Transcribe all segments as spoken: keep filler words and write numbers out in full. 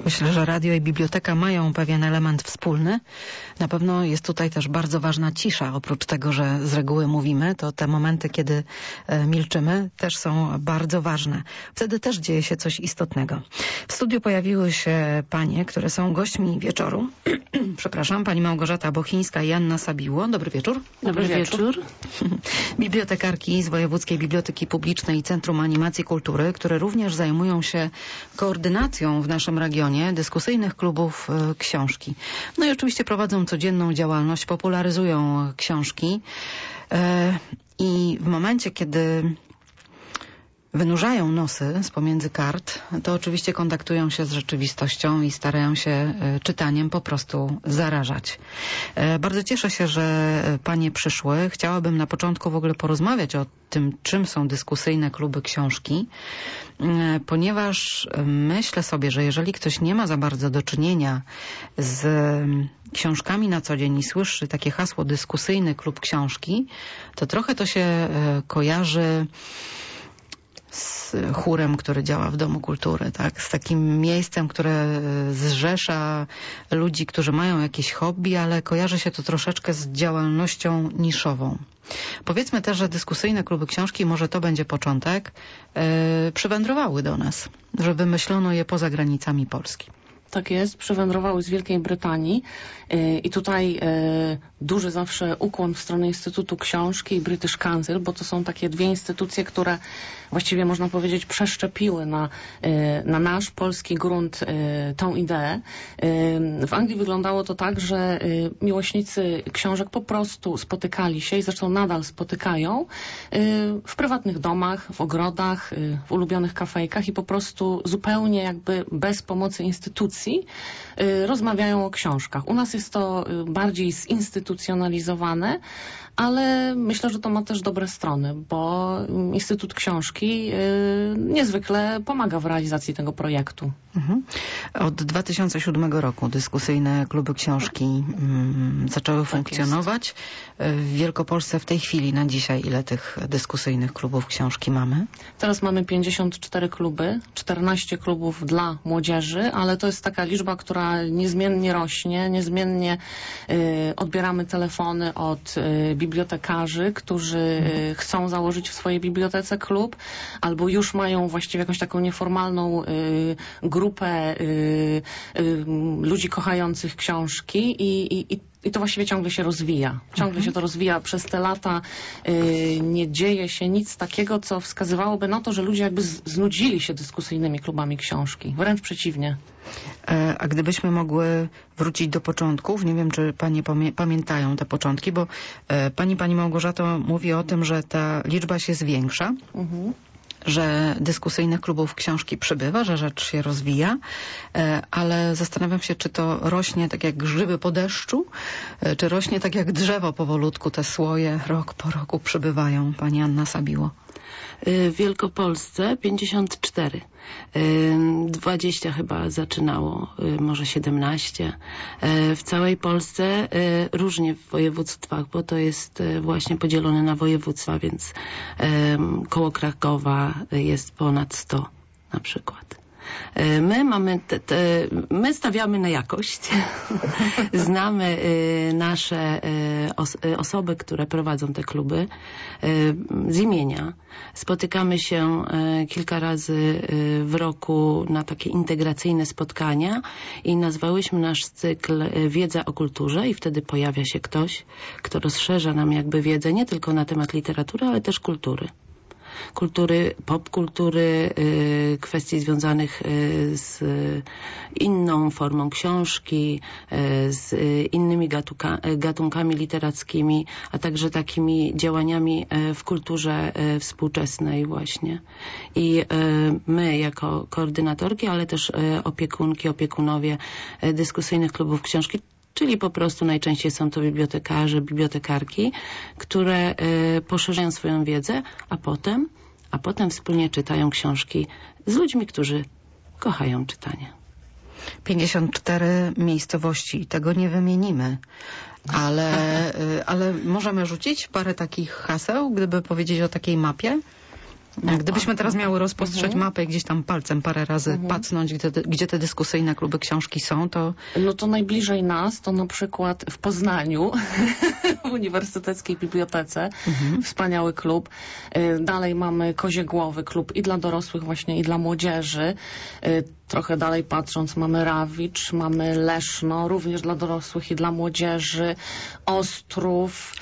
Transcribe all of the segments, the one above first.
Myślę, że radio i biblioteka mają pewien element wspólny. Na pewno jest tutaj też bardzo ważna cisza. Oprócz tego, że z reguły mówimy, to te momenty, kiedy milczymy, też są bardzo ważne. Wtedy też dzieje się coś istotnego. W studiu pojawiły się panie, które są gośćmi wieczoru. Przepraszam, pani Małgorzata Bochińska i Anna Sabiło. Dobry wieczór. Dobry, Dobry wieczór. wieczór. Bibliotekarki z Wojewódzkiej Biblioteki Publicznej i Centrum Animacji Kultury, które również zajmują się koordynacją w naszym regionie dyskusyjnych klubów y, książki. No i oczywiście prowadzą codzienną działalność, popularyzują książki y, i w momencie, kiedy wynurzają nosy z pomiędzy kart, to oczywiście kontaktują się z rzeczywistością i starają się czytaniem po prostu zarażać. Bardzo cieszę się, że panie przyszły. Chciałabym na początku w ogóle porozmawiać o tym, czym są dyskusyjne kluby książki, ponieważ myślę sobie, że jeżeli ktoś nie ma za bardzo do czynienia z książkami na co dzień i słyszy takie hasło dyskusyjny klub książki, to trochę to się kojarzy z chórem, który działa w Domu Kultury, tak? Z takim miejscem, które zrzesza ludzi, którzy mają jakieś hobby, ale kojarzy się to troszeczkę z działalnością niszową. Powiedzmy też, że dyskusyjne kluby książki, może to będzie początek, yy, przywędrowały do nas, że wymyślono je poza granicami Polski. Tak jest, przywędrowały z Wielkiej Brytanii yy, i tutaj yy, duży zawsze ukłon w stronę Instytutu Książki i British Council, bo to są takie dwie instytucje, które właściwie można powiedzieć przeszczepiły na, yy, na nasz polski grunt yy, tą ideę. Yy, w Anglii wyglądało to tak, że yy, miłośnicy książek po prostu spotykali się i zresztą nadal spotykają yy, w prywatnych domach, w ogrodach, yy, w ulubionych kafejkach i po prostu zupełnie jakby bez pomocy instytucji rozmawiają o książkach. U nas jest to bardziej zinstytucjonalizowane, ale myślę, że to ma też dobre strony, bo Instytut Książki niezwykle pomaga w realizacji tego projektu. Mhm. Od dwa tysiące siódmego roku dyskusyjne kluby książki mm, zaczęły tak funkcjonować. Jest. W Wielkopolsce w tej chwili, na dzisiaj, ile tych dyskusyjnych klubów książki mamy? Teraz mamy pięćdziesiąt cztery kluby, czternaście klubów dla młodzieży, ale to jest taka liczba, która niezmiennie rośnie, niezmiennie y, odbieramy telefony od y, bibliotekarzy, którzy y, chcą założyć w swojej bibliotece klub, albo już mają właściwie jakąś taką nieformalną y, grupę y, y, ludzi kochających książki i, i, i to właściwie ciągle się rozwija. Ciągle mhm. się to rozwija. Przez te lata y, nie dzieje się nic takiego, co wskazywałoby na to, że ludzie jakby znudzili się dyskusyjnymi klubami książki. Wręcz przeciwnie. A gdybyśmy mogły wrócić do początków, nie wiem, czy panie pamię pamiętają te początki, bo e, pani, pani Małgorzato mówi o tym, że ta liczba się zwiększa. Mhm. Że dyskusyjnych klubów książki przybywa, że rzecz się rozwija, ale zastanawiam się, czy to rośnie tak jak grzyby po deszczu, czy rośnie tak jak drzewo powolutku, te słoje rok po roku przybywają. Pani Anna Sabiło. W Wielkopolsce pięćdziesiąt cztery. dwadzieścia chyba zaczynało, może siedemnaście. W całej Polsce różnie w województwach, bo to jest właśnie podzielone na województwa, więc koło Krakowa jest ponad sto na przykład. My mamy, te, te, my stawiamy na jakość. Znamy y, nasze y, os, y, osoby, które prowadzą te kluby y, z imienia. Spotykamy się y, kilka razy y, w roku na takie integracyjne spotkania i nazwałyśmy nasz cykl y, Wiedza o kulturze i wtedy pojawia się ktoś, kto rozszerza nam jakby wiedzę nie tylko na temat literatury, ale też kultury. Kultury, popkultury, y, kwestii związanych y, z y, inną formą książki, y, z y, innymi gatuka, y, gatunkami literackimi, a także takimi działaniami y, w kulturze y, współczesnej właśnie. I y, my jako koordynatorki, ale też y, opiekunki, opiekunowie y, dyskusyjnych klubów książki, czyli po prostu najczęściej są to bibliotekarze, bibliotekarki, które y, poszerzają swoją wiedzę, a potem, a potem wspólnie czytają książki z ludźmi, którzy kochają czytanie. pięćdziesiąt cztery miejscowości, tego nie wymienimy, ale, y, ale możemy rzucić parę takich haseł, gdyby powiedzieć o takiej mapie? Mapa. Gdybyśmy teraz miały rozpostrzeć Mhm. mapę i gdzieś tam palcem parę razy Mhm. pacnąć, gdzie te, gdzie te dyskusyjne kluby książki są, to No to najbliżej nas to na przykład w Poznaniu, w Uniwersyteckiej Bibliotece, Mhm. wspaniały klub. Y, Dalej mamy Koziegłowy klub i dla dorosłych właśnie, i dla młodzieży. Y, Trochę dalej patrząc mamy Rawicz, mamy Leszno, również dla dorosłych i dla młodzieży. Ostrów,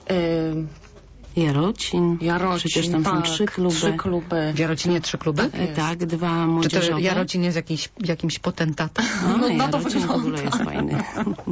y, Jarocin. Jarocin, Przecież tam są tak, trzy kluby. Trzy kluby. w Jarocinie trzy kluby? Tak. E, jest. Tak, dwa Czy to młodzieżowe. Jarocin jest jakiś, jakimś potentatem? No, No, na to Jarocin w ogóle wygląda. jest fajny.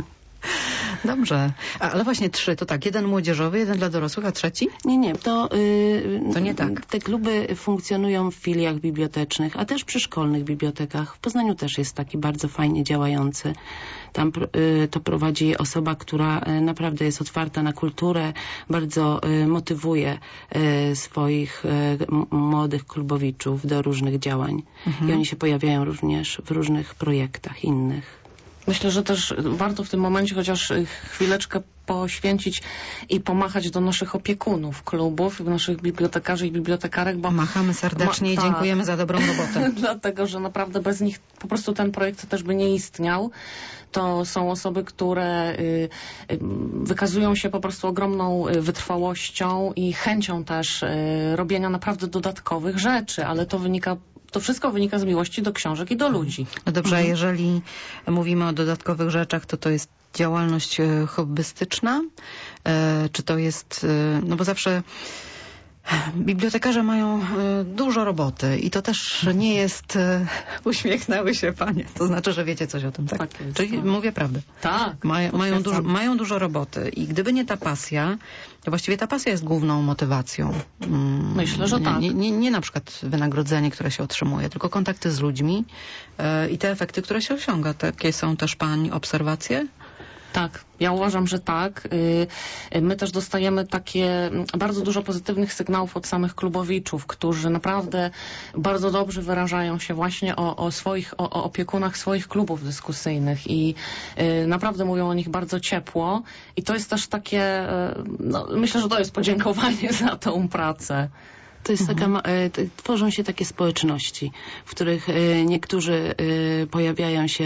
Dobrze. A, ale właśnie trzy, to tak, jeden młodzieżowy, jeden dla dorosłych, a trzeci? Nie, nie, to, y, To nie tak. Te kluby funkcjonują w filiach bibliotecznych, a też przy szkolnych bibliotekach. W Poznaniu też jest taki bardzo fajnie działający. Tam y, to prowadzi osoba, która y, naprawdę jest otwarta na kulturę, bardzo y, motywuje y, swoich y, m- młodych klubowiczów do różnych działań. Mhm. I oni się pojawiają również w różnych projektach innych. Myślę, że też warto w tym momencie chociaż chwileczkę poświęcić i pomachać do naszych opiekunów klubów, naszych bibliotekarzy i bibliotekarek, bo Machamy serdecznie Ma- i tak. dziękujemy za dobrą robotę. dlatego, że naprawdę bez nich po prostu ten projekt też by nie istniał. To są osoby, które y, y, wykazują się po prostu ogromną y, wytrwałością i chęcią też y, robienia naprawdę dodatkowych rzeczy, ale to wynika To wszystko wynika z miłości do książek i do ludzi. No dobrze, a jeżeli mówimy o dodatkowych rzeczach, to to jest działalność e, hobbystyczna? E, Czy to jest, e, no bo zawsze bibliotekarze mają e, dużo roboty i to też nie jest, e, uśmiechnęły się panie, to znaczy, że wiecie coś o tym, tak? Tak jest, Czyli tak. mówię prawdę. Tak. Mają, mają, dużo, potwierdzam. mają dużo roboty i gdyby nie ta pasja, to właściwie ta pasja jest główną motywacją. Mm, Myślę, że nie, tak. Nie, nie, nie na przykład wynagrodzenie, które się otrzymuje, tylko kontakty z ludźmi e, i te efekty, które się osiąga. Takie są też pani obserwacje? Tak, ja uważam, że tak. Y, My też dostajemy takie mm, bardzo dużo pozytywnych sygnałów od samych klubowiczów, którzy naprawdę bardzo dobrze wyrażają się właśnie o, o swoich, o, o opiekunach swoich klubów dyskusyjnych i y, naprawdę mówią o nich bardzo ciepło i to jest też takie, y, no, myślę, że to jest podziękowanie za tą pracę. To jest taka, ma- e, t- tworzą się takie społeczności, w których e, niektórzy e, pojawiają się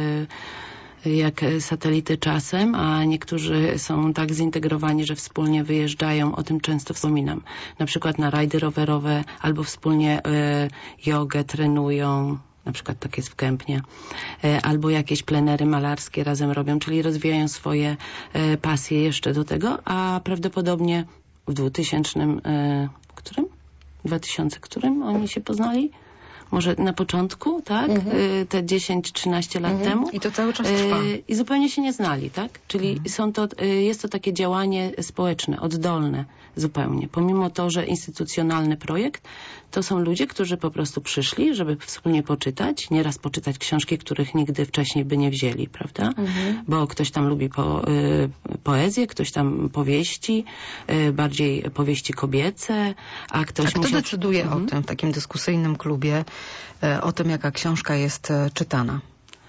e, jak satelity czasem, a niektórzy są tak zintegrowani, że wspólnie wyjeżdżają. O tym często wspominam. Na przykład na rajdy rowerowe albo wspólnie e, jogę trenują. Na przykład tak jest w Kępnie. E, albo jakieś plenery malarskie razem robią, czyli rozwijają swoje e, pasje jeszcze do tego, a prawdopodobnie w dwutysięcznym, e, którym? dwa tysiące którym oni się poznali? Może na początku, tak? Mhm. Y, Te dziesięć trzynaście lat Mhm. temu. I to cały czas trwa. Y, I zupełnie się nie znali, tak? Czyli są to, y, jest to takie działanie społeczne, oddolne zupełnie. Pomimo to, że instytucjonalny projekt, to są ludzie, którzy po prostu przyszli, żeby wspólnie poczytać, nieraz poczytać książki, których nigdy wcześniej by nie wzięli, prawda? Mhm. Bo ktoś tam lubi po, y, poezję, ktoś tam powieści, y, bardziej powieści kobiece, a ktoś A kto musiał... decyduje Mhm. o tym w takim dyskusyjnym klubie, e, o tym, jaka książka jest e, czytana?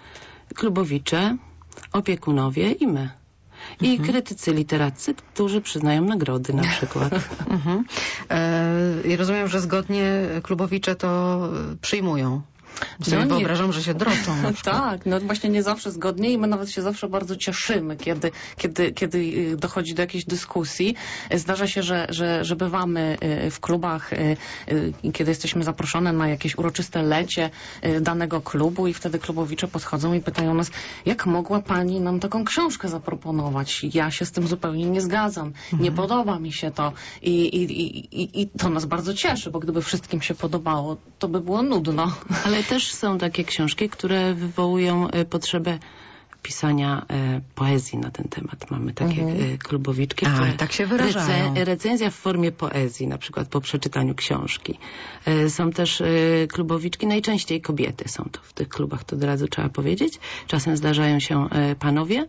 Klubowicze, opiekunowie i my. I Mhm. krytycy literaccy, którzy przyznają nagrody na przykład. Mhm. E, I rozumiem, że zgodnie klubowicze to e, przyjmują. Sobie No nie- wyobrażam, że się droczą. na przykład. Tak, no właśnie nie zawsze zgodnie i my nawet się zawsze bardzo cieszymy, kiedy, kiedy, kiedy y, dochodzi do jakiejś dyskusji. Zdarza się, że, że, że bywamy y, w klubach, y, y, kiedy jesteśmy zaproszone na jakieś uroczyste lecie y, danego klubu i wtedy klubowicze podchodzą i pytają nas, jak mogła pani nam taką książkę zaproponować? Ja się z tym zupełnie nie zgadzam. Nie podoba mi się to. I, i, i, i, I to nas bardzo cieszy, bo gdyby wszystkim się podobało, to by było nudno. Ale też są takie książki, które wywołują e, potrzebę pisania e, poezji na ten temat. Mamy takie Mhm. e, klubowiczki, A, które tak się wyrażają. Rece- recenzja w formie poezji, na przykład po przeczytaniu książki. E, są też e, klubowiczki, najczęściej kobiety są to w tych klubach, to od razu trzeba powiedzieć. Czasem zdarzają się e, panowie,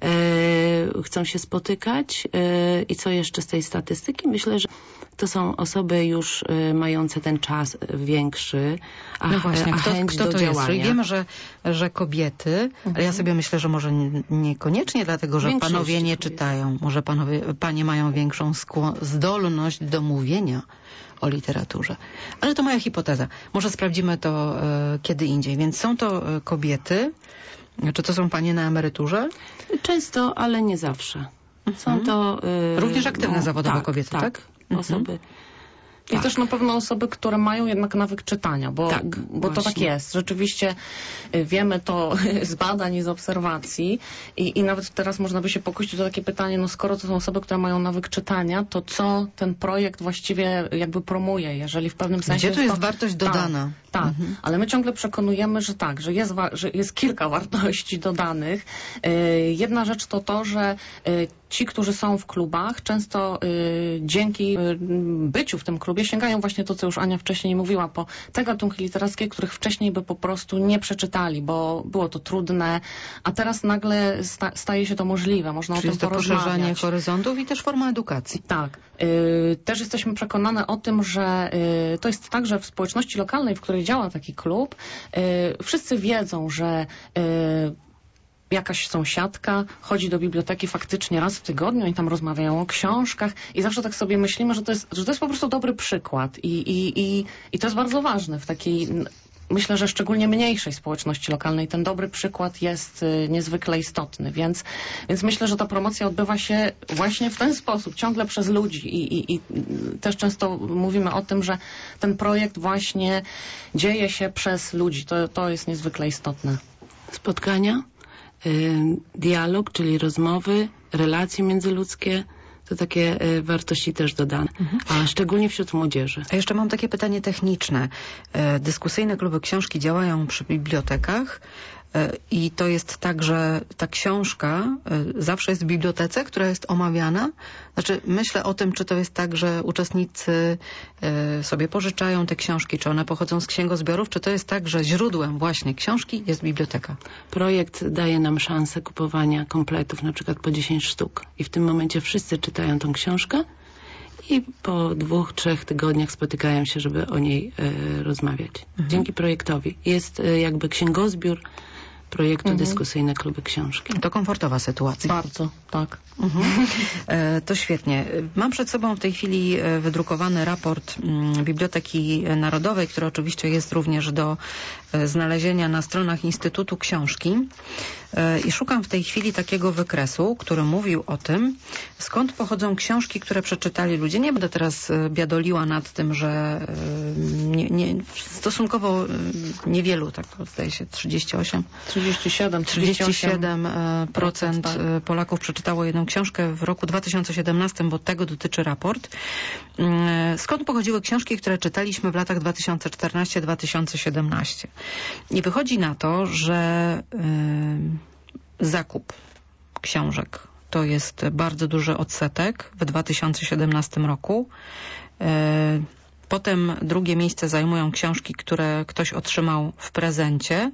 e, chcą się spotykać e, i co jeszcze z tej statystyki? Myślę, że to są osoby już e, mające ten czas większy, a, No właśnie, a kto, chęć kto do to jest? Czyli działania. wiemy, że, że kobiety, ale ja sobie myślę, że że może n- niekoniecznie dlatego, że Większości panowie nie kobiet. czytają. Może panowie, panie mają większą skło- zdolność do mówienia o literaturze. Ale to moja hipoteza. Może sprawdzimy to e, kiedy indziej. Więc są to e, kobiety. Czy to są panie na emeryturze? Często, ale nie zawsze. Są to... y, Również aktywne zawodowo kobiety, tak? Mhm. Osoby. I Tak. też na pewno osoby, które mają jednak nawyk czytania, bo, Tak, bo to tak właśnie. jest. Rzeczywiście y, wiemy to z badań i z obserwacji i, i nawet teraz można by się pokusić o takie pytanie, no skoro to są osoby, które mają nawyk czytania, to co ten projekt właściwie jakby promuje, jeżeli w pewnym sensie... Gdzie tu jest to... wartość dodana? Tak, tak. Mhm. Ale my ciągle przekonujemy, że tak, że jest, wa- że jest kilka wartości dodanych. Y, Jedna rzecz to to, że y, ci, którzy są w klubach, często y, dzięki y, byciu w tym klubie sięgają właśnie to, co już Ania wcześniej mówiła, po te gatunki literackie, których wcześniej by po prostu nie przeczytali, bo było to trudne, a teraz nagle sta- staje się to możliwe. Można Czyli o jest tym to poszerzanie porozmawiać. horyzontów i też forma edukacji. Tak. Y, Też jesteśmy przekonane o tym, że y, to jest tak, że w społeczności lokalnej, w której działa taki klub, y, wszyscy wiedzą, że y, jakaś sąsiadka chodzi do biblioteki faktycznie raz w tygodniu i tam rozmawiają o książkach i zawsze tak sobie myślimy, że to jest, że to jest po prostu dobry przykład i, i, i, i to jest bardzo ważne w takiej... Myślę, że szczególnie mniejszej społeczności lokalnej ten dobry przykład jest y, niezwykle istotny, więc, więc myślę, że ta promocja odbywa się właśnie w ten sposób, ciągle przez ludzi i, i, i też często mówimy o tym, że ten projekt właśnie dzieje się przez ludzi. To, to jest niezwykle istotne. Spotkania, y, dialog, czyli rozmowy, relacje międzyludzkie, to takie y, wartości też dodane, a szczególnie wśród młodzieży. A jeszcze mam takie pytanie techniczne. E, Dyskusyjne kluby książki działają przy bibliotekach e, i to jest tak, że ta książka e, zawsze jest w bibliotece, która jest omawiana. Znaczy myślę o tym, czy to jest tak, że uczestnicy e, sobie pożyczają te książki, czy one pochodzą z księgozbiorów, czy to jest tak, że źródłem właśnie książki jest biblioteka. Projekt daje nam szansę kupowania kompletów, na przykład po dziesięć sztuk. I w tym momencie wszyscy czytają tą książkę i po dwóch, trzech tygodniach spotykają się, żeby o niej e, rozmawiać. Dzięki projektowi. Jest e, jakby księgozbiór projektu Dyskusyjne Kluby Książki. To komfortowa sytuacja. Bardzo, tak. Mhm. E, To świetnie. Mam przed sobą w tej chwili e, wydrukowany raport mm, Biblioteki Narodowej, który oczywiście jest również do e, znalezienia na stronach Instytutu Książki. E, I szukam w tej chwili takiego wykresu, który mówił o tym, skąd pochodzą książki, które przeczytali ludzie. Nie będę teraz e, biadoliła nad tym, że e, nie, nie, stosunkowo e, niewielu, tak to zdaje się trzydzieści osiem trzydzieści siedem, trzydzieści siedem procent tak. Polaków przeczytało jedną książkę w roku dwa tysiące siedemnastym, bo tego dotyczy raport. Skąd pochodziły książki, które czytaliśmy w latach dwa tysiące czternastym do dwa tysiące siedemnastego? I wychodzi na to, że y, zakup książek to jest bardzo duży odsetek w dwa tysiące siedemnastym roku. Y, Potem drugie miejsce zajmują książki, które ktoś otrzymał w prezencie.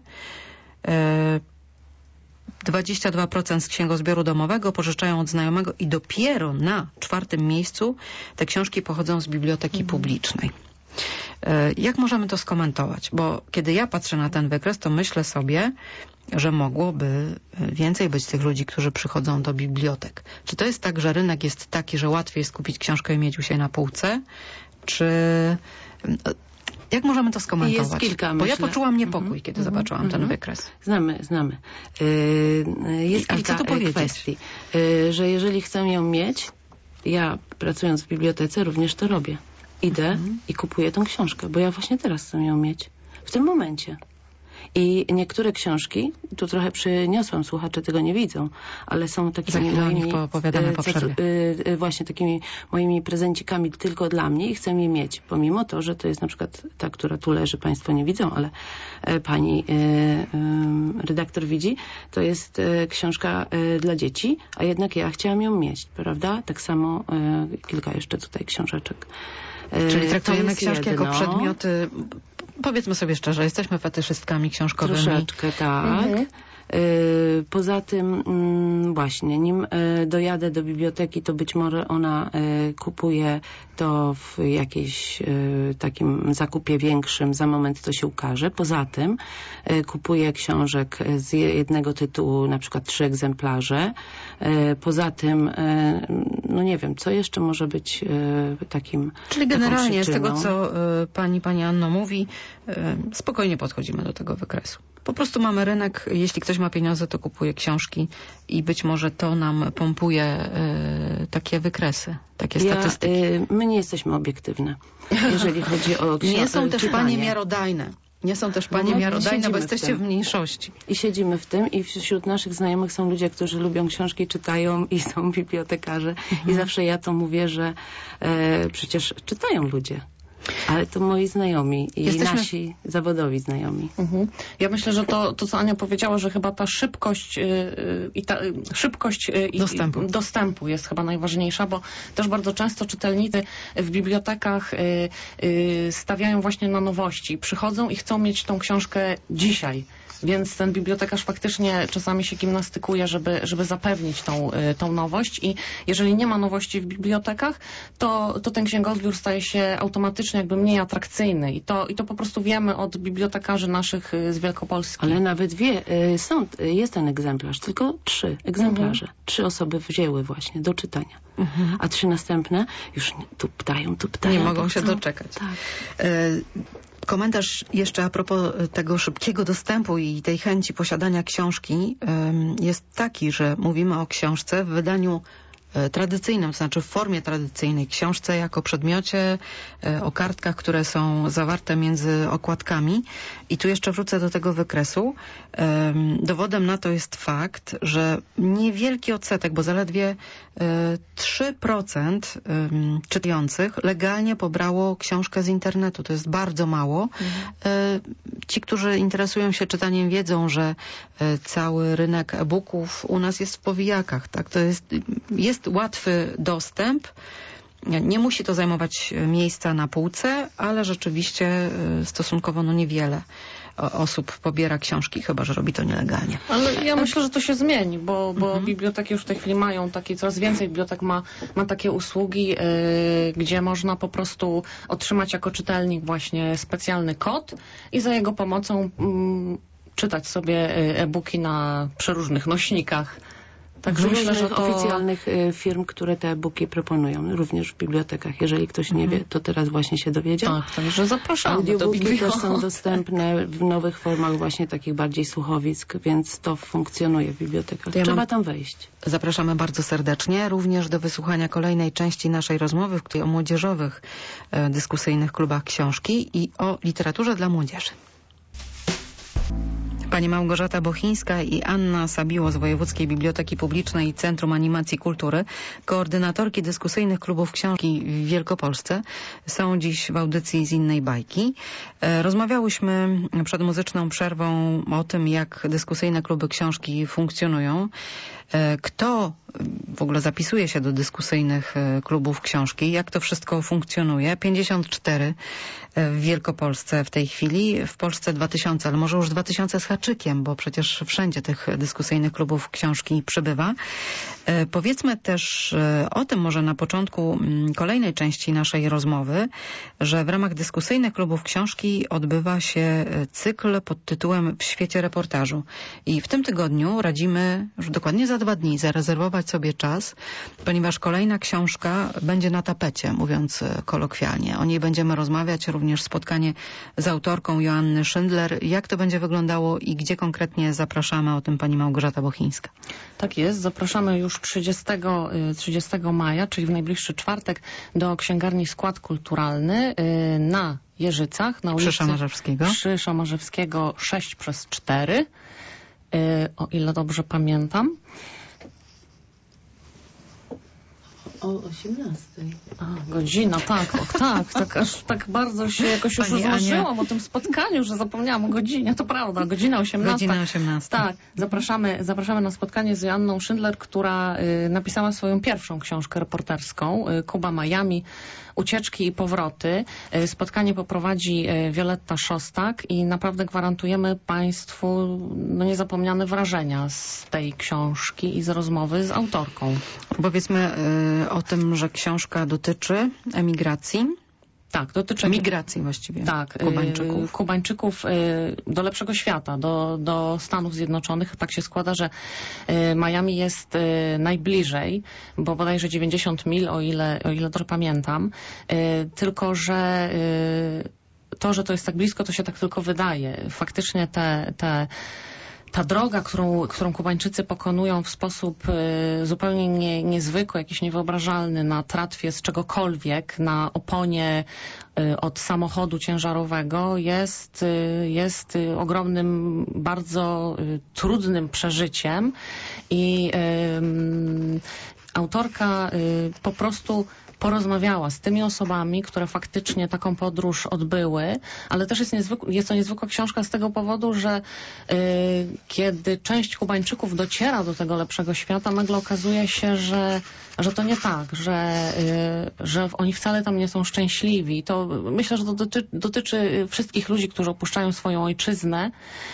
dwadzieścia dwa procent z księgozbioru domowego pożyczają od znajomego i dopiero na czwartym miejscu te książki pochodzą z biblioteki mhm. publicznej. Jak możemy to skomentować? Bo kiedy ja patrzę na ten wykres, to myślę sobie, że mogłoby więcej być tych ludzi, którzy przychodzą do bibliotek. Czy to jest tak, że rynek jest taki, że łatwiej jest kupić książkę i mieć u siebie na półce? Czy... Jak możemy to skomentować? Jest kilka, Bo myślę. ja poczułam niepokój, Mhm. kiedy zobaczyłam Mhm. ten wykres. Znamy, znamy. Yy, jest I- a kilka co tu powiedzieć? kwestii. Yy, że jeżeli chcę ją mieć, ja pracując w bibliotece również to robię. Idę Mhm. i kupuję tą książkę, bo ja właśnie teraz chcę ją mieć. W tym momencie. I niektóre książki, tu trochę przyniosłam, słuchacze tego nie widzą, ale są takimi Za chwilę o nich moimi, poopowiadamy po e, przerwie. e, e, właśnie takimi moimi prezencikami tylko dla mnie i chcę je mieć, pomimo to, że to jest na przykład ta, która tu leży, Państwo nie widzą, ale e, pani e, e, redaktor widzi, to jest e, książka e, dla dzieci, a jednak ja chciałam ją mieć, prawda? Tak samo e, kilka jeszcze tutaj książeczek. E, Czyli to traktujemy jest książki jedno. jako przedmioty... Powiedzmy sobie szczerze, jesteśmy fetyszystkami książkowymi. Troszeczkę, tak. Mhm. Poza tym mm, właśnie, nim e, dojadę do biblioteki, to być może ona e, kupuje to w jakiejś e, takim zakupie większym, za moment to się ukaże. Poza tym e, kupuję książek z jednego tytułu, na przykład trzy egzemplarze. E, poza tym, e, no nie wiem, co jeszcze może być e, takim Czyli generalnie z tego, co y, pani, pani Anno mówi, y, spokojnie podchodzimy do tego wykresu. Po prostu mamy rynek, jeśli ktoś ma pieniądze, to kupuje książki i być może to nam pompuje y, takie wykresy, takie statystyki. Ja, y, my nie jesteśmy obiektywne, jeżeli chodzi o książki. Nie są też panie miarodajne. Nie są też panie No, miarodajne, bo jesteście w, w mniejszości. I siedzimy w tym i wśród naszych znajomych są ludzie, którzy lubią książki, czytają i są bibliotekarze. Mhm. I zawsze ja to mówię, że e, przecież czytają ludzie. Ale to moi znajomi i Jesteśmy... nasi zawodowi znajomi. Mhm. Ja myślę, że to, to, co Ania powiedziała, że chyba ta szybkość yy, i ta yy, szybkość yy, dostępu. I, dostępu jest chyba najważniejsza, bo też bardzo często czytelnicy w bibliotekach yy, yy, stawiają właśnie na nowości. Przychodzą i chcą mieć tą książkę dzisiaj. Więc ten bibliotekarz faktycznie czasami się gimnastykuje, żeby, żeby zapewnić tą, tą nowość i jeżeli nie ma nowości w bibliotekach, to, to ten księgozbiór staje się automatycznie jakby mniej atrakcyjny i to, i to po prostu wiemy od bibliotekarzy naszych z Wielkopolski. Ale nawet wie, są, jest ten egzemplarz, tylko trzy egzemplarze. Mhm. Trzy osoby wzięły właśnie do czytania. Mhm. A trzy następne już tu ptają, tu ptają. Nie mogą się chcą. doczekać. Tak. Y Komentarz jeszcze a propos tego szybkiego dostępu i tej chęci posiadania książki jest taki, że mówimy o książce w wydaniu tradycyjnym, to znaczy w formie tradycyjnej, książce jako przedmiocie, o kartkach, które są zawarte między okładkami. I tu jeszcze wrócę do tego wykresu. Dowodem na to jest fakt, że niewielki odsetek, bo zaledwie trzy procent czytających legalnie pobrało książkę z internetu. To jest bardzo mało. Mhm. Ci, którzy interesują się czytaniem, wiedzą, że cały rynek e-booków u nas jest w powijakach. Tak? To jest, jest łatwy dostęp. Nie musi to zajmować miejsca na półce, ale rzeczywiście stosunkowo no niewiele osób pobiera książki, chyba że robi to nielegalnie. Ale ja myślę, że to się zmieni, bo, bo mhm. biblioteki już w tej chwili mają takie, coraz więcej bibliotek ma, ma takie usługi, yy, gdzie można po prostu otrzymać jako czytelnik właśnie specjalny kod i za jego pomocą yy, czytać sobie e-booki na przeróżnych nośnikach. Także myślę, że to... oficjalnych firm, które te e-booki proponują, również w bibliotekach. Jeżeli ktoś nie wie, to teraz właśnie się dowiedział. Tak, także zapraszamy Audiobooki do biblioteki. też są dostępne w nowych formach właśnie takich bardziej słuchowisk, więc to funkcjonuje w bibliotekach. Ja Trzeba mam... tam wejść. Zapraszamy bardzo serdecznie również do wysłuchania kolejnej części naszej rozmowy, w której o młodzieżowych e, dyskusyjnych klubach książki i o literaturze dla młodzieży. Pani Małgorzata Bochińska i Anna Sabiło z Wojewódzkiej Biblioteki Publicznej i Centrum Animacji Kultury, koordynatorki dyskusyjnych klubów książki w Wielkopolsce, są dziś w audycji z innej bajki. Rozmawiałyśmy przed muzyczną przerwą o tym, jak dyskusyjne kluby książki funkcjonują. Kto w ogóle zapisuje się do dyskusyjnych klubów książki, jak to wszystko funkcjonuje. pięćdziesiąt cztery w Wielkopolsce w tej chwili, w Polsce dwa tysiące, ale może już dwa tysiące z haczykiem, bo przecież wszędzie tych dyskusyjnych klubów książki przybywa. Powiedzmy też o tym może na początku kolejnej części naszej rozmowy, że w ramach dyskusyjnych klubów książki odbywa się cykl pod tytułem W świecie reportażu. I w tym tygodniu radzimy już dokładnie za dwa dni zarezerwować sobie czas, ponieważ kolejna książka będzie na tapecie, mówiąc kolokwialnie. O niej będziemy rozmawiać, również spotkanie z autorką Joanny Szyndler. Jak to będzie wyglądało i gdzie konkretnie zapraszamy? O tym pani Małgorzata Bochińska. Tak jest, zapraszamy już trzydziestego maja, czyli w najbliższy czwartek, do księgarni Skład Kulturalny na Jeżycach, na ulicy Krzyża Marzewskiego. Krzyża Marzewskiego sześć przez cztery, o ile dobrze pamiętam. O osiemnastej. A, godzina, tak, o, tak, tak, aż tak bardzo się jakoś już rozmarzyłam o tym spotkaniu, że zapomniałam o godzinie, to prawda, godzina osiemnasta. Godzina osiemnasta. Tak, zapraszamy, zapraszamy na spotkanie z Joanną Szyndler, która y, napisała swoją pierwszą książkę reporterską, y, Kuba Miami, Ucieczki i powroty. Spotkanie poprowadzi Wioletta Szostak i naprawdę gwarantujemy Państwu no, niezapomniane wrażenia z tej książki i z rozmowy z autorką. Powiedzmy y, o tym, że książka dotyczy emigracji. Tak, dotyczy migracji właściwie. Tak, Kubańczyków. y, Kubańczyków y, do lepszego świata, do, do Stanów Zjednoczonych. Tak się składa, że y, Miami jest y, najbliżej, bo bodajże dziewięćdziesiąt mil, o ile, o ile dobrze pamiętam. Y, tylko, że y, to, że to jest tak blisko, to się tak tylko wydaje. Faktycznie te, te Ta droga, którą, którą Kubańczycy pokonują w sposób y, zupełnie nie, niezwykły, jakiś niewyobrażalny, na tratwie z czegokolwiek, na oponie y, od samochodu ciężarowego, jest, y, jest y, ogromnym, bardzo y, trudnym przeżyciem i y, autorka y, po prostu porozmawiała z tymi osobami, które faktycznie taką podróż odbyły, ale też jest, niezwyk- jest to niezwykła książka z tego powodu, że y, kiedy część Kubańczyków dociera do tego lepszego świata, nagle okazuje się, że, że to nie tak, że, y, że oni wcale tam nie są szczęśliwi. To myślę, że to doty- dotyczy wszystkich ludzi, którzy opuszczają swoją ojczyznę.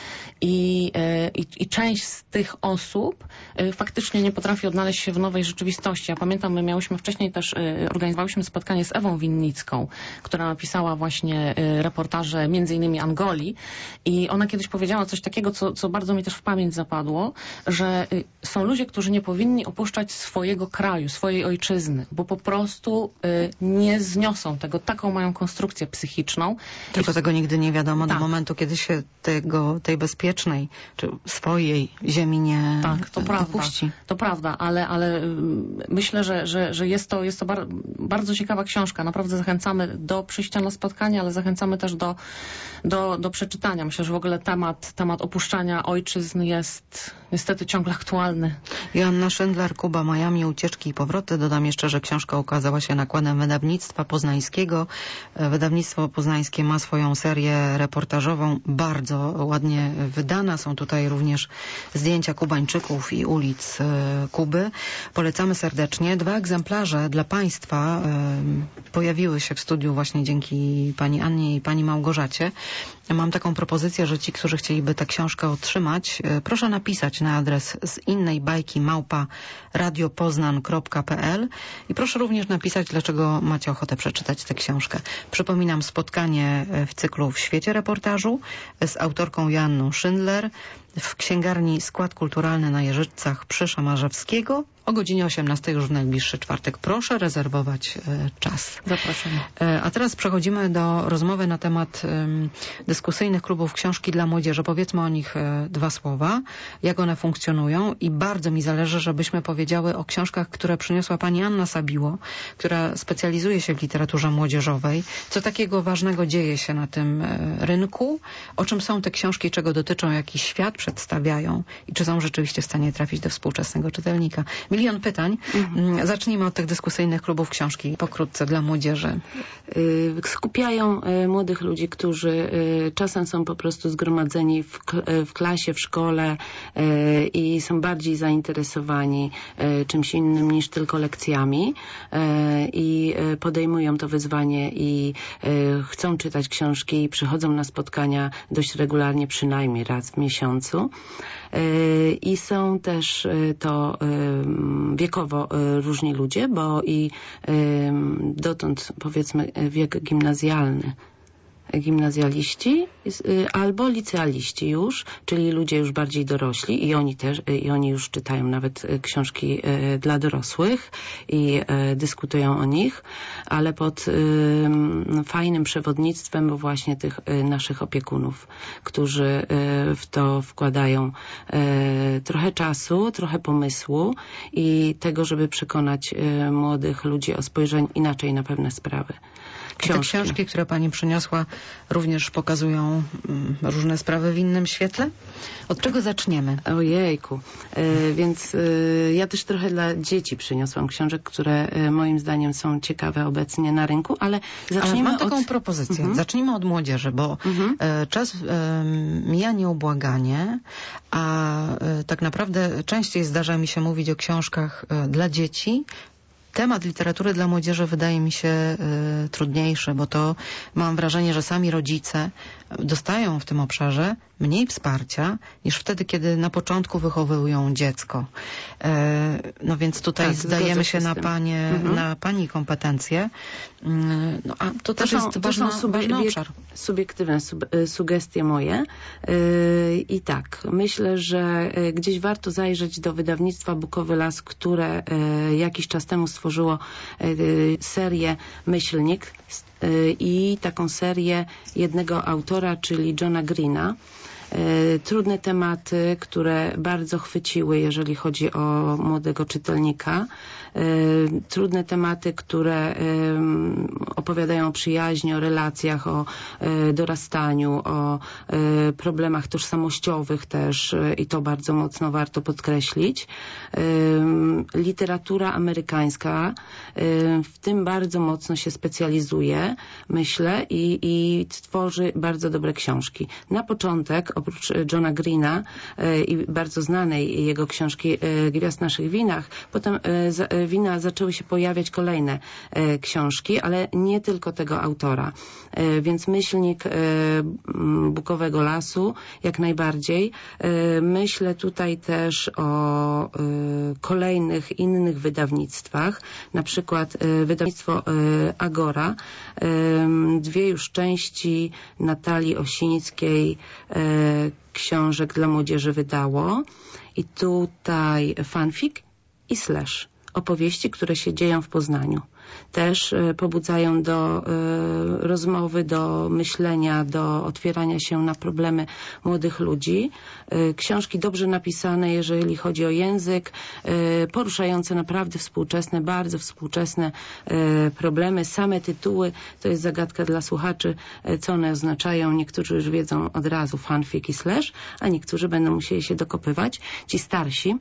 I, i, I część z tych osób faktycznie nie potrafi odnaleźć się w nowej rzeczywistości. Ja pamiętam, my miałyśmy wcześniej też, organizowałyśmy spotkanie z Ewą Winnicką, która napisała właśnie reportaże między innymi Angolii i ona kiedyś powiedziała coś takiego, co, co bardzo mi też w pamięć zapadło, że są ludzie, którzy nie powinni opuszczać swojego kraju, swojej ojczyzny, bo po prostu nie zniosą tego, taką mają konstrukcję psychiczną. Tylko I... tego nigdy nie wiadomo tak. do momentu, kiedy się tego, tej bezpiecznej czy swojej ziemi nie tak, to prawda, opuści. To prawda, ale, ale myślę, że, że, że jest to, jest to bar bardzo ciekawa książka. Naprawdę zachęcamy do przyjścia na spotkanie, ale zachęcamy też do, do, do przeczytania. Myślę, że w ogóle temat, temat opuszczania ojczyzn jest niestety ciągle aktualny. Joanna Schindler, Kuba, Miami, ucieczki i powroty. Dodam jeszcze, że książka ukazała się nakładem wydawnictwa poznańskiego. Wydawnictwo poznańskie ma swoją serię reportażową, bardzo ładnie wydana. Są tutaj również zdjęcia Kubańczyków i ulic Kuby. Polecamy serdecznie. Dwa egzemplarze dla Państwa pojawiły się w studiu właśnie dzięki pani Annie i pani Małgorzacie. Mam taką propozycję, że ci, którzy chcieliby tę książkę otrzymać, proszę napisać na adres z innej bajki małpa radiopoznan kropka p l i proszę również napisać, dlaczego macie ochotę przeczytać tę książkę. Przypominam, spotkanie w cyklu W świecie reportażu z autorką Joanną Schindler w księgarni Skład Kulturalny na Jeżycach przy Szamarzewskiego o godzinie osiemnastej już w najbliższy czwartek. Proszę rezerwować e, czas. Zapraszamy. E, a teraz przechodzimy do rozmowy na temat e, dyskusyjnych klubów książki dla młodzieży. Powiedzmy o nich e, dwa słowa, jak one funkcjonują i bardzo mi zależy, żebyśmy powiedziały o książkach, które przyniosła pani Anna Sabiło, która specjalizuje się w literaturze młodzieżowej. Co takiego ważnego dzieje się na tym e, rynku? O czym są te książki, czego dotyczą, jaki świat przedstawiają i czy są rzeczywiście w stanie trafić do współczesnego czytelnika. Milion pytań. Mhm. Zacznijmy od tych dyskusyjnych klubów książki pokrótce dla młodzieży. Skupiają młodych ludzi, którzy czasem są po prostu zgromadzeni w, w klasie, w szkole i są bardziej zainteresowani czymś innym niż tylko lekcjami i podejmują to wyzwanie i chcą czytać książki i przychodzą na spotkania dość regularnie, przynajmniej raz w miesiącu. I są też to wiekowo różni ludzie, bo i dotąd powiedzmy wiek gimnazjalny, gimnazjaliści albo licealiści już, czyli ludzie już bardziej dorośli i oni też, i oni już czytają nawet książki dla dorosłych i dyskutują o nich, ale pod fajnym przewodnictwem właśnie tych naszych opiekunów, którzy w to wkładają trochę czasu, trochę pomysłu i tego, żeby przekonać młodych ludzi o spojrzeniu inaczej na pewne sprawy. Książki. Te książki, które pani przyniosła, również pokazują mm, różne sprawy w innym świetle. Od czego zaczniemy? Ojejku. E, więc e, ja też trochę dla dzieci przyniosłam książek, które e, moim zdaniem są ciekawe obecnie na rynku, ale zacznijmy ale mam taką od... propozycję. Mhm. Zacznijmy od młodzieży, bo mhm. e, czas e, mija nieubłaganie, a e, tak naprawdę częściej zdarza mi się mówić o książkach e, dla dzieci, temat literatury dla młodzieży wydaje mi się y, trudniejszy, bo to mam wrażenie, że sami rodzice dostają w tym obszarze mniej wsparcia niż wtedy, kiedy na początku wychowują dziecko. E, no więc tutaj Tak, zdajemy się się na, z tym. panie, Mhm. na pani kompetencje. Mm, No, a to też są- jest ważna, to są subie- ważny bieg- obszar. Subiektywne sub, y, sugestie moje. Yy, I tak, myślę, że y, gdzieś warto zajrzeć do wydawnictwa Bukowy Las, które y, jakiś czas temu stworzyło y, serię Myślnik y, i taką serię jednego autora, czyli Johna Greena. Y, Trudne tematy, które bardzo chwyciły, jeżeli chodzi o młodego czytelnika. Y, Trudne tematy, które y, opowiadają o przyjaźni, o relacjach, o y, dorastaniu, o y, problemach tożsamościowych też y, i to bardzo mocno warto podkreślić. Y, Literatura amerykańska y, w tym bardzo mocno się specjalizuje, myślę, i, i tworzy bardzo dobre książki. Na początek, oprócz Johna Greena y, i bardzo znanej jego książki y, Gwiazd naszych winach, potem y, za, y, wina zaczęły się pojawiać kolejne y, książki, ale nie tylko tego autora. Y, więc Myślnik y, Bukowego Lasu jak najbardziej. Y, myślę tutaj też o y, kolejnych innych wydawnictwach, na przykład y, wydawnictwo y, Agora, y, dwie już części Natalii Osińskiej y, książek dla młodzieży wydało i tutaj fanfic i slash. Opowieści, które się dzieją w Poznaniu. Też y, pobudzają do y, rozmowy, do myślenia, do otwierania się na problemy młodych ludzi. Y, książki dobrze napisane, jeżeli chodzi o język, y, poruszające naprawdę współczesne, bardzo współczesne y, problemy. Same tytuły to jest zagadka dla słuchaczy, y, co one oznaczają. Niektórzy już wiedzą od razu fanfic i slash, a niektórzy będą musieli się dokopywać. Ci starsi,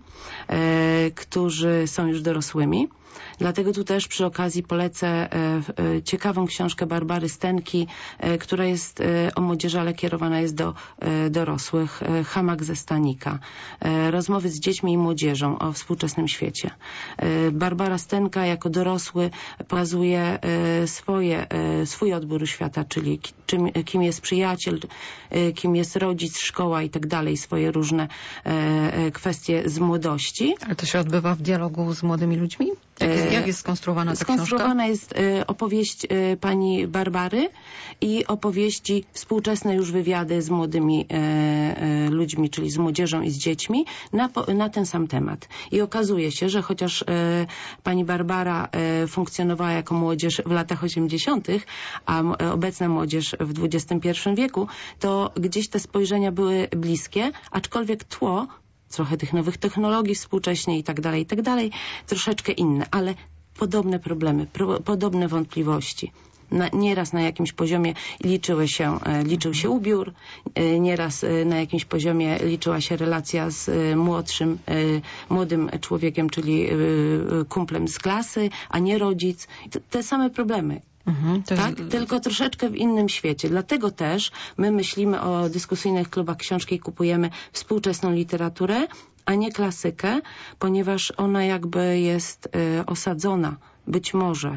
y, którzy są już dorosłymi. Dlatego tu też przy okazji polecę e, e, ciekawą książkę Barbary Stenki, e, która jest e, o młodzieży, ale kierowana jest do e, dorosłych. E, Hamak ze Stanika. E, rozmowy z dziećmi i młodzieżą o współczesnym świecie. E, Barbara Stenka jako dorosły pokazuje e, swoje, e, swój odbiór świata, czyli ki- czym, kim jest przyjaciel, e, kim jest rodzic, szkoła i tak dalej, swoje różne e, e, kwestie z młodości. Ale to się odbywa w dialogu z młodymi ludźmi? Jak jest, jak jest skonstruowana ta Skonstruowana książka? jest y, opowieść y, pani Barbary i opowieści, współczesne już wywiady z młodymi y, y, ludźmi, czyli z młodzieżą i z dziećmi na, po, na ten sam temat. I okazuje się, że chociaż y, pani Barbara y, funkcjonowała jako młodzież w latach osiemdziesiątych, a m, obecna młodzież w dwudziestym pierwszym wieku, to gdzieś te spojrzenia były bliskie, aczkolwiek tło trochę tych nowych technologii współcześnie i tak dalej, i tak dalej, troszeczkę inne, ale podobne problemy, pro, podobne wątpliwości. Na, nieraz na jakimś poziomie liczyły się, e, liczył się ubiór, e, nieraz e, na jakimś poziomie liczyła się relacja z e, młodszym, e, młodym człowiekiem, czyli e, kumplem z klasy, a nie rodzic. Te, te same problemy. Mhm, to Tak? jest- Tylko troszeczkę w innym świecie. Dlatego też my myślimy o dyskusyjnych klubach książki i kupujemy współczesną literaturę, a nie klasykę, ponieważ ona jakby jest y, osadzona, być może,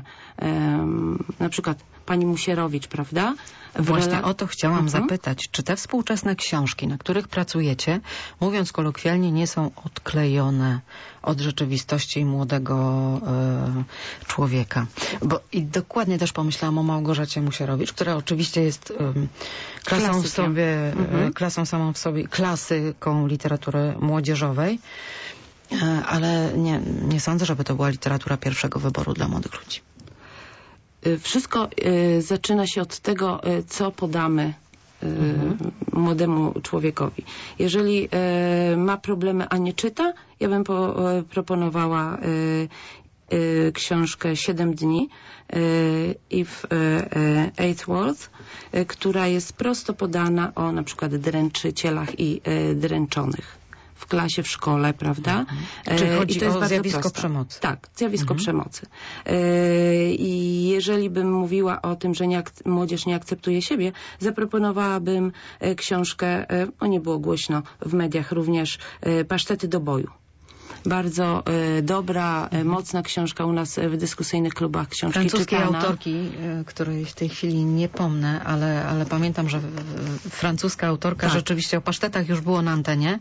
ym, na przykład pani Musierowicz, prawda? W Właśnie rela- o to chciałam Mhm. zapytać. Czy te współczesne książki, na których pracujecie, mówiąc kolokwialnie, nie są odklejone od rzeczywistości młodego e, człowieka? Bo i dokładnie też pomyślałam o Małgorzacie Musierowicz, która oczywiście jest em, klasą w Klasykiem. sobie, e, Mhm. klasą samą w sobie, klasyką literatury młodzieżowej. E, Ale nie, nie sądzę, żeby to była literatura pierwszego wyboru dla młodych ludzi. Y, Wszystko y, zaczyna się od tego, y, co podamy y, młodemu człowiekowi. Jeżeli y, ma problemy, a nie czyta, ja bym po, y, proponowała y, y, książkę Siedem dni y, If y, y, Aidsworth, y, która jest prosto podana o na przykład dręczycielach i y, dręczonych. W klasie, w szkole, prawda? Czyli E, chodzi i to jest o bardzo zjawisko proste. przemocy. Tak, zjawisko Mhm. przemocy. E, I jeżeli bym mówiła o tym, że nie ak- młodzież nie akceptuje siebie, zaproponowałabym e, książkę, e, o nie było głośno w mediach również, e, Pasztety do boju. bardzo y, dobra, y, mocna książka u nas w dyskusyjnych klubach książki Francuskiej czytana. autorki, y, której w tej chwili nie pomnę, ale, ale pamiętam, że y, francuska autorka Tak. rzeczywiście o pasztetach już było na antenie.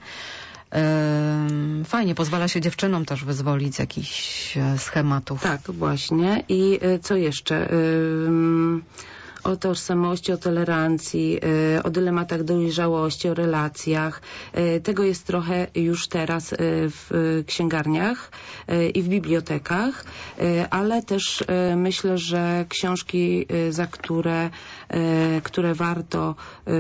Ym, Fajnie, pozwala się dziewczynom też wyzwolić z jakichś e, schematów. Tak, właśnie. I y, co jeszcze? Ym, o tożsamości, o tolerancji, y, o dylematach dojrzałości, o relacjach. Y, tego jest trochę już teraz y, w y, księgarniach y, i w bibliotekach, y, ale też y, myślę, że książki, y, za które, y, które warto y,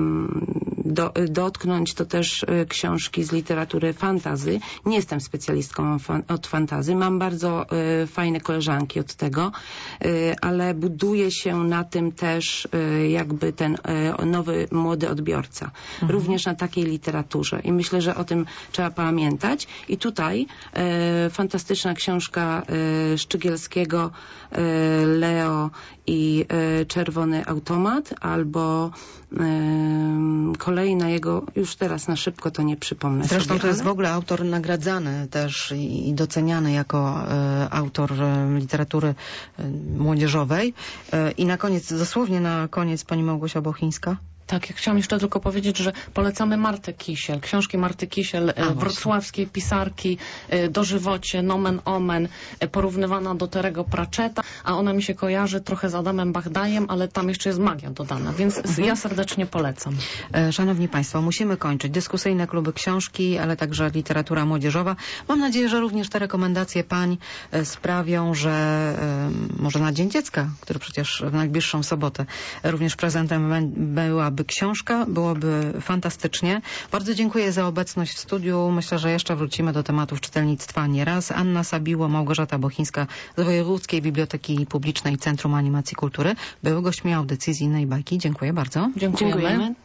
do, y, dotknąć, to też y, książki z literatury fantasy. Nie jestem specjalistką fan, od fantasy. Mam bardzo y, fajne koleżanki od tego, y, ale buduję się na tym też y, jakby ten y, nowy, młody odbiorca. Mhm. Również na takiej literaturze. I myślę, że o tym trzeba pamiętać. I tutaj y, fantastyczna książka y, Szczygielskiego y, Leo i y, Czerwony automat, albo y, kolejna jego, już teraz na szybko to nie przypomnę Zresztą sobie, to jest ale... w ogóle autor nagradzany też i, i doceniany jako e, autor e, literatury e, młodzieżowej. E, I na koniec, dosłownie na koniec, pani Małgosia Bochińska. Tak, ja chciałam jeszcze tylko powiedzieć, że polecamy Martę Kisiel, książki Marty Kisiel, A, wrocławskiej pisarki, y, dożywocie, nomen omen, y, porównywana do Terego Pratchetta, a ona mi się kojarzy trochę z Adamem Bagdajem, ale tam jeszcze jest magia dodana, więc Mhm. ja serdecznie polecam. E, Szanowni Państwo, musimy kończyć. Dyskusyjne kluby książki, ale także literatura młodzieżowa. Mam nadzieję, że również te rekomendacje pań e, sprawią, że e, może na Dzień Dziecka, który przecież w najbliższą sobotę również prezentem bę- byłaby książka, byłoby fantastycznie. Bardzo dziękuję za obecność w studiu. Myślę, że jeszcze wrócimy do tematów czytelnictwa nieraz. Anna Sabiło, Małgorzata Bochińska z Wojewódzkiej Biblioteki Publicznej Centrum Animacji Kultury były gośćmi audycji z Innej Bajki. Dziękuję bardzo. Dziękujemy. Dziękujemy.